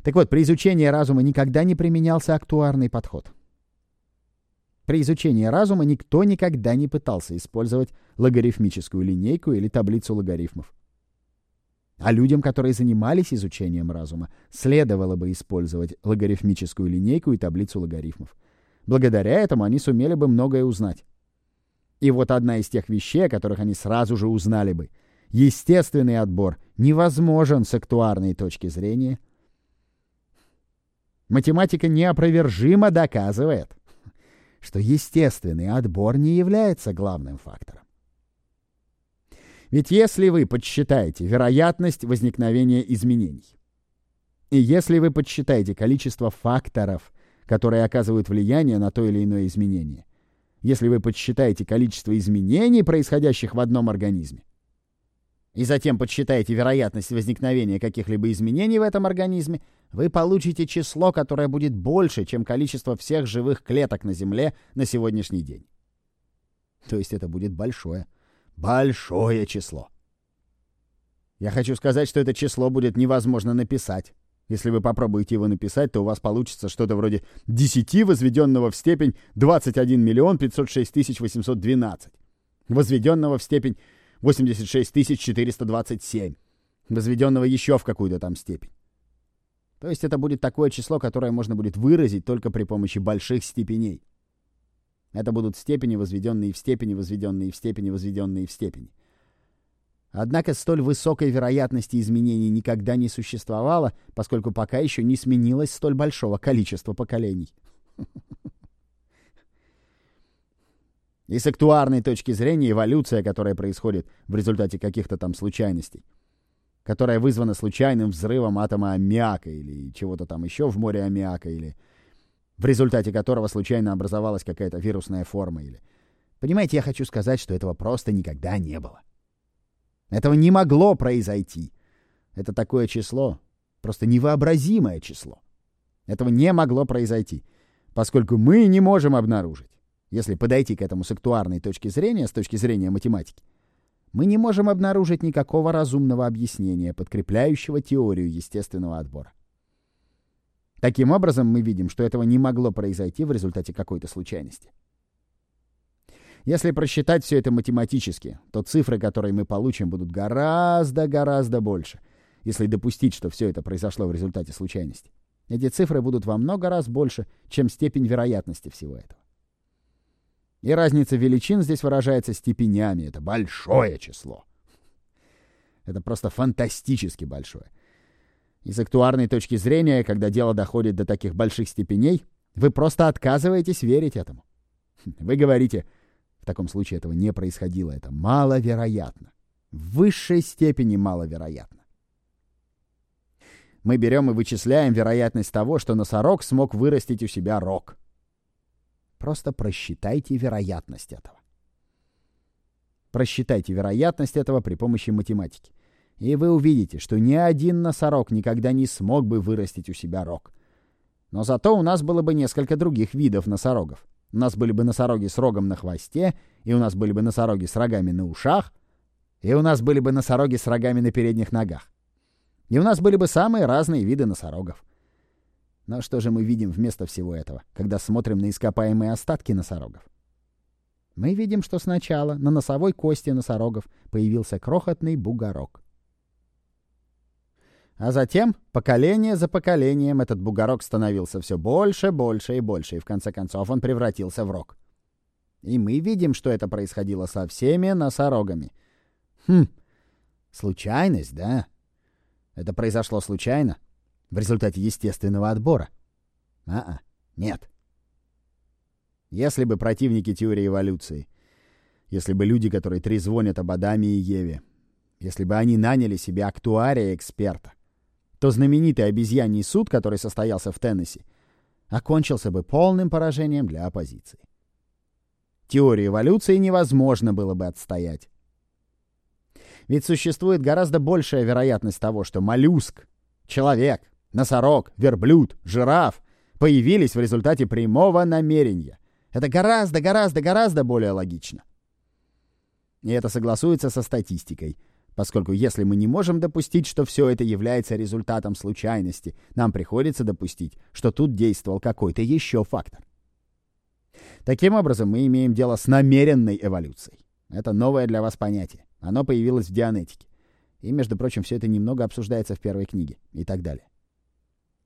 Так вот, при изучении разума никогда не применялся актуарный подход. При изучении разума никто никогда не пытался использовать логарифмическую линейку или таблицу логарифмов. А людям, которые занимались изучением разума, следовало бы использовать логарифмическую линейку и таблицу логарифмов. Благодаря этому они сумели бы многое узнать. И вот одна из тех вещей, о которых они сразу же узнали бы. Естественный отбор невозможен с актуарной точки зрения. Математика неопровержимо доказывает, что естественный отбор не является главным фактором. Ведь если вы подсчитаете вероятность возникновения изменений, и если вы подсчитаете количество факторов, которые оказывают влияние на то или иное изменение, если вы подсчитаете количество изменений, происходящих в одном организме, и затем подсчитаете вероятность возникновения каких-либо изменений в этом организме, вы получите число, которое будет больше, чем количество всех живых клеток на Земле на сегодняшний день. То есть это будет большое число. Я хочу сказать, что это число будет невозможно написать. Если вы попробуете его написать, то у вас получится что-то вроде 10 возведенного в степень 21 миллион 506 тысяч 812, возведенного в степень 86 427, возведенного еще в какую-то там степень. То есть это будет такое число, которое можно будет выразить только при помощи больших степеней. Это будут степени, возведенные в степени, возведенные в степени, возведенные в степени. Однако столь высокой вероятности изменений никогда не существовало, поскольку пока еще не сменилось столь большого количества поколений. И с актуарной точки зрения эволюция, которая происходит в результате каких-то там случайностей, которая вызвана случайным взрывом атома аммиака или чего-то там еще в море аммиака, или в результате которого случайно образовалась какая-то вирусная форма. Или... Понимаете, я хочу сказать, что этого просто никогда не было. Этого не могло произойти. Это такое число, просто невообразимое число. Этого не могло произойти, поскольку мы не можем обнаружить, если подойти к этому с актуарной точки зрения, с точки зрения математики, мы не можем обнаружить никакого разумного объяснения, подкрепляющего теорию естественного отбора. Таким образом, мы видим, что этого не могло произойти в результате какой-то случайности. Если просчитать все это математически, то цифры, которые мы получим, будут гораздо больше, если допустить, что все это произошло в результате случайности. Эти цифры будут во много раз больше, чем степень вероятности всего этого. И разница величин здесь выражается степенями. Это большое число. Это просто фантастически большое. И с актуарной точки зрения, когда дело доходит до таких больших степеней, вы просто отказываетесь верить этому. Вы говорите, в таком случае этого не происходило, это маловероятно. В высшей степени маловероятно. Мы берем и вычисляем вероятность того, что носорог смог вырастить у себя рог. Просто просчитайте вероятность этого. Просчитайте вероятность этого при помощи математики. И вы увидите, что ни один носорог никогда не смог бы вырастить у себя рог. Но зато у нас было бы несколько других видов носорогов. У нас были бы носороги с рогом на хвосте, и у нас были бы носороги с рогами на ушах, и у нас были бы носороги с рогами на передних ногах. И у нас были бы самые разные виды носорогов. Но что же мы видим вместо всего этого, когда смотрим на ископаемые остатки носорогов? Мы видим, что сначала на носовой кости носорогов появился крохотный бугорок. А затем, поколение за поколением, этот бугорок становился все больше, больше и больше, и в конце концов он превратился в рог. И мы видим, что это происходило со всеми носорогами. Случайность, да? Это произошло случайно? В результате естественного отбора? Нет. Если бы противники теории эволюции, если бы люди, которые трезвонят об Адаме и Еве, если бы они наняли себе актуария-эксперта, то знаменитый обезьяний суд, который состоялся в Теннесси, окончился бы полным поражением для оппозиции. Теорию эволюции невозможно было бы отстоять. Ведь существует гораздо большая вероятность того, что моллюск, человек, носорог, верблюд, жираф появились в результате прямого намерения. Это гораздо более логично. И это согласуется со статистикой. Поскольку если мы не можем допустить, что все это является результатом случайности, нам приходится допустить, что тут действовал какой-то еще фактор. Таким образом, мы имеем дело с намеренной эволюцией. Это новое для вас понятие. Оно появилось в дианетике. И, между прочим, все это немного обсуждается в первой книге и так далее.